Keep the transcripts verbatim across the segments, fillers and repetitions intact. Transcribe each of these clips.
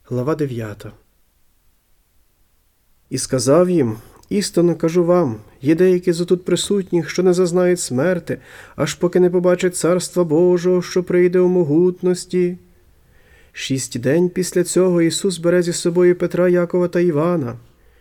Глава дев'ята. І сказав їм: істинно кажу вам, є деякі з отут присутніх, що не зазнають смерти, аж поки не побачать Царства Божого, що прийде у могутності. Шість день після цього Ісус бере зі собою Петра, Якова та Івана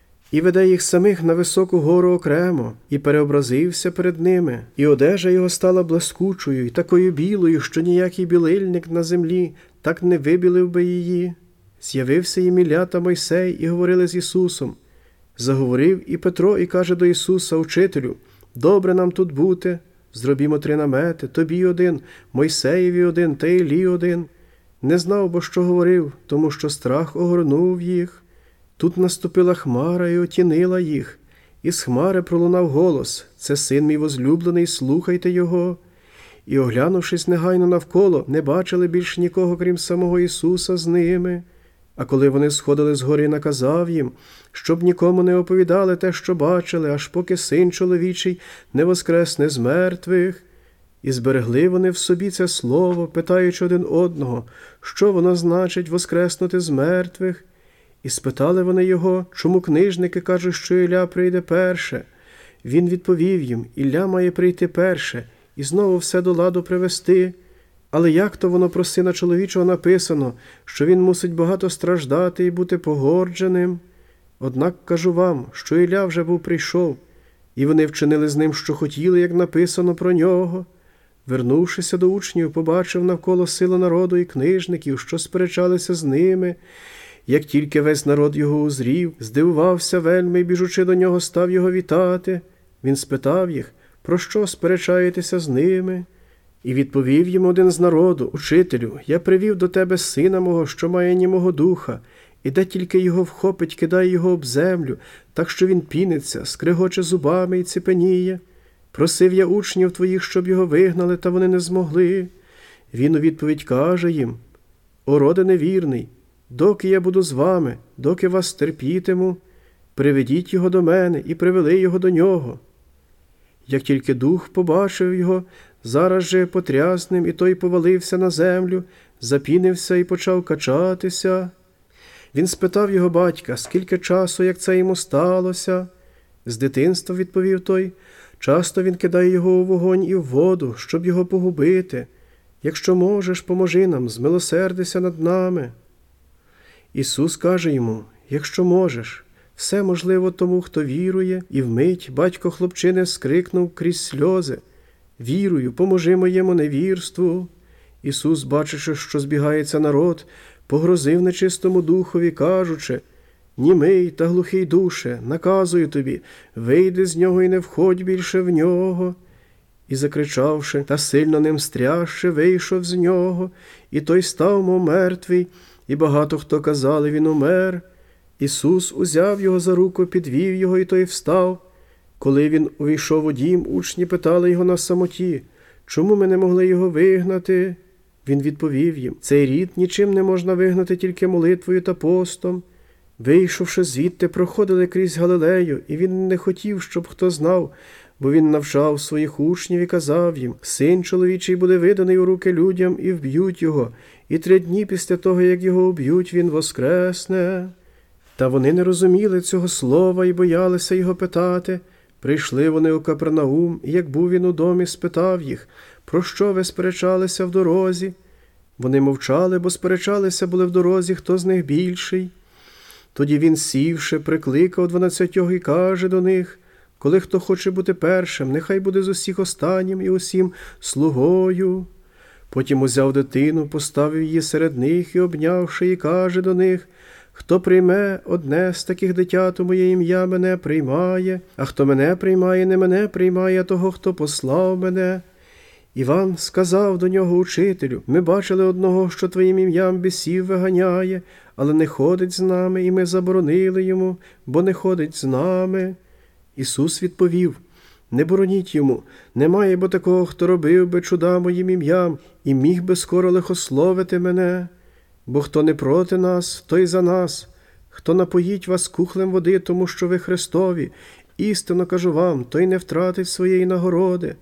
і веде їх самих на високу гору окремо, і переобразився перед ними, і одежа його стала блискучою і такою білою, що ніякий білильник на землі так не вибілив би її. З'явився їм Ілля та Мойсей і говорили з Ісусом. Заговорив і Петро і каже до Ісуса: «Учителю, добре нам тут бути, зробімо три намети, тобі один, Мойсеєві один та Іллі один». Не знав, бо що говорив, тому що страх огорнув їх. Тут наступила хмара і отінила їх, і з хмари пролунав голос: «Це син мій возлюблений, слухайте його». І, оглянувшись негайно навколо, не бачили більш нікого, крім самого Ісуса з ними. А коли вони сходили з гори, наказав їм, щоб нікому не оповідали те, що бачили, аж поки Син чоловічий не воскресне з мертвих. І зберегли вони в собі це слово, питаючи один одного, що воно значить воскреснути з мертвих. І спитали вони його, чому книжники кажуть, що Ілля прийде перше. Він відповів їм: Ілля має прийти перше, і знову все до ладу привести. Але як то воно про Сина чоловічого написано, що він мусить багато страждати і бути погордженим? Однак кажу вам, що Ілля вже був прийшов, і вони вчинили з ним, що хотіли, як написано про нього. Вернувшися до учнів, побачив навколо силу народу і книжників, що сперечалися з ними. Як тільки весь народ його узрів, здивувався вельми і, біжучи до нього, став його вітати. Він спитав їх: про що сперечаєтеся з ними? І відповів їм один з народу: «Учителю, я привів до тебе сина мого, що має німого духа, і де тільки його вхопить, кидає його об землю, так що він піниться, скригоче зубами і ціпеніє. Просив я учнів твоїх, щоб його вигнали, та вони не змогли». Він у відповідь каже їм: «О роде невірний, доки я буду з вами, доки вас терпітиму, приведіть його до мене», і привели його до нього. Як тільки дух побачив його, зараз же потряс ним, і той повалився на землю, запінився і почав качатися. Він спитав його батька, скільки часу, як це йому сталося. З дитинства, відповів той, часто він кидає його у вогонь і в воду, щоб його погубити. Якщо можеш, поможи нам, змилосердися над нами. Ісус каже йому: якщо можеш, все можливо тому, хто вірує, і вмить батько хлопчини скрикнув крізь сльози: «Вірую, поможи моєму невірству». Ісус, бачачи, що збігається народ, погрозив нечистому духові, кажучи: «Німий та глухий душе, наказую тобі, вийди з нього і не входь більше в нього». І, закричавши та сильно ним стрясши, вийшов з нього, і той став, мов мертвий, і багато хто казали: він умер. Ісус узяв його за руку, підвів його, і той встав. Коли він увійшов у дім, учні питали його на самоті: «Чому ми не могли його вигнати?» Він відповів їм: «Цей рід нічим не можна вигнати, тільки молитвою та постом». Вийшовши звідти, проходили крізь Галилею, і він не хотів, щоб хто знав, бо він навчав своїх учнів і казав їм: «Син чоловічий буде виданий у руки людям, і вб'ють його, і три дні після того, як його вб'ють, він воскресне». Та вони не розуміли цього слова і боялися його питати. Прийшли вони у Капернаум, і як був він у домі, спитав їх: «Про що ви сперечалися в дорозі?» Вони мовчали, бо сперечалися були в дорозі, хто з них більший. Тоді він, сівши, прикликав дванадцятьох і каже до них: «Коли хто хоче бути першим, нехай буде з усіх останнім і усім слугою». Потім узяв дитину, поставив її серед них і, обнявши, і каже до них: «Хто прийме одне з таких дитят у моє ім'я, мене приймає, а хто мене приймає, не мене приймає, а того, хто послав мене». Іван сказав до нього: «Учителю, ми бачили одного, що твоїм ім'ям бісів виганяє, але не ходить з нами, і ми заборонили йому, бо не ходить з нами». Ісус відповів: «Не бороніть йому, немає бо такого, хто робив би чуда моїм ім'ям і міг би скоро лихословити мене. Бо хто не проти нас, той за нас. Хто напоїть вас кухлем води, тому що ви Христові, істинно кажу вам, той не втратить своєї нагороди.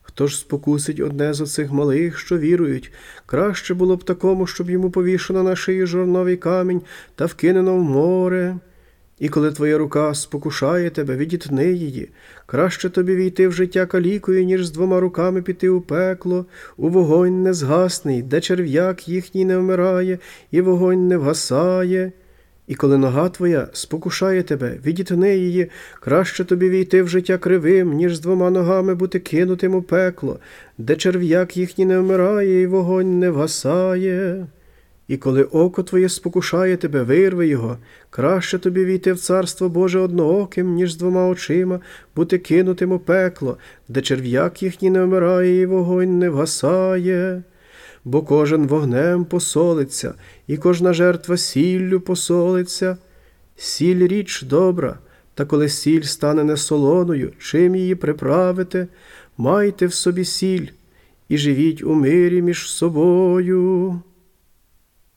Хто ж спокусить одне з оцих малих, що вірують? Краще було б такому, щоб йому повішено на шию жорновий камінь та вкинено в море. І коли твоя рука спокушає тебе, відітни її. Краще тобі війти в життя калікою, ніж з двома руками піти у пекло, у вогонь незгасний, де черв'як їхній не вмирає, і вогонь не вгасає. І коли нога твоя спокушає тебе, відітни її, краще тобі війти в життя кривим, ніж з двома ногами бути кинутим у пекло, де черв'як їхній не вмирає, і вогонь не вгасає. І коли око твоє спокушає тебе, вирви його, краще тобі війти в царство Боже однооким, ніж з двома очима бути кинутим у пекло, де черв'як їхній не вмирає, і вогонь не вгасає. Бо кожен вогнем посолиться, і кожна жертва сіллю посолиться. Сіль – річ добра, та коли сіль стане несолоною, чим її приправити? Майте в собі сіль і живіть у мирі між собою.